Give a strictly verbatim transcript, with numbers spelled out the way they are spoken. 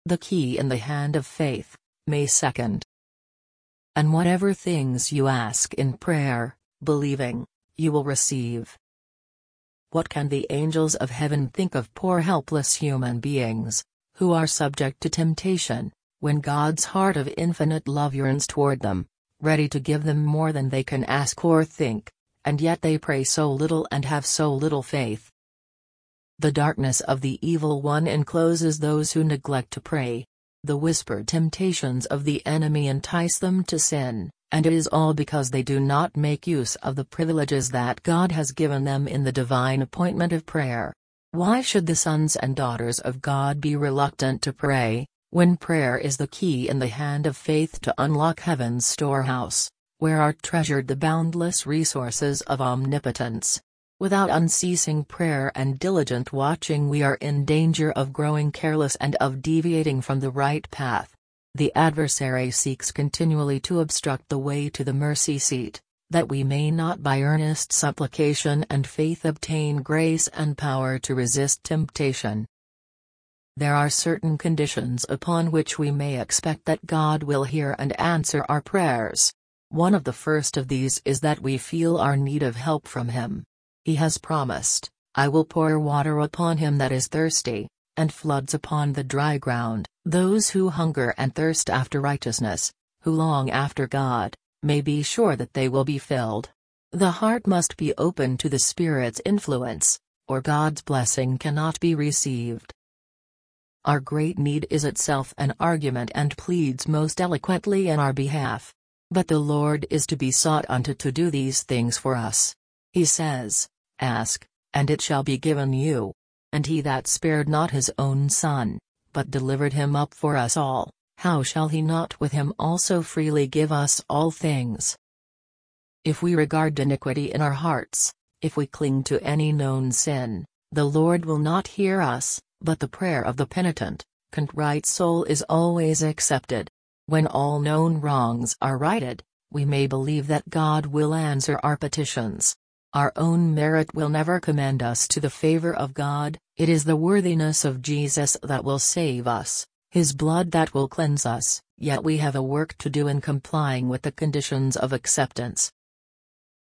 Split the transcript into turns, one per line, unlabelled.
The Key in the Hand of Faith, May second. And whatever things you ask in prayer, believing, you will receive. What can the angels of heaven think of poor helpless human beings, who are subject to temptation, when God's heart of infinite love yearns toward them, ready to give them more than they can ask or think, and yet they pray so little and have so little faith? The darkness of the evil one encloses those who neglect to pray. The whispered temptations of the enemy entice them to sin, and it is all because they do not make use of the privileges that God has given them in the divine appointment of prayer. Why should the sons and daughters of God be reluctant to pray, when prayer is the key in the hand of faith to unlock heaven's storehouse, where are treasured the boundless resources of omnipotence? Without unceasing prayer and diligent watching, we are in danger of growing careless and of deviating from the right path. The adversary seeks continually to obstruct the way to the mercy seat, that we may not by earnest supplication and faith obtain grace and power to resist temptation. There are certain conditions upon which we may expect that God will hear and answer our prayers. One of the first of these is that we feel our need of help from Him. He has promised, "I will pour water upon him that is thirsty, and floods upon the dry ground." Those who hunger and thirst after righteousness, who long after God, may be sure that they will be filled. The heart must be open to the Spirit's influence, or God's blessing cannot be received. Our great need is itself an argument and pleads most eloquently in our behalf. But the Lord is to be sought unto to do these things for us. He says, "Ask, and it shall be given you." And He that spared not His own Son, but delivered Him up for us all, how shall He not with Him also freely give us all things? If we regard iniquity in our hearts, if we cling to any known sin, the Lord will not hear us, but the prayer of the penitent, contrite soul is always accepted. When all known wrongs are righted, we may believe that God will answer our petitions. Our own merit will never commend us to the favor of God. It is the worthiness of Jesus that will save us, His blood that will cleanse us, yet we have a work to do in complying with the conditions of acceptance.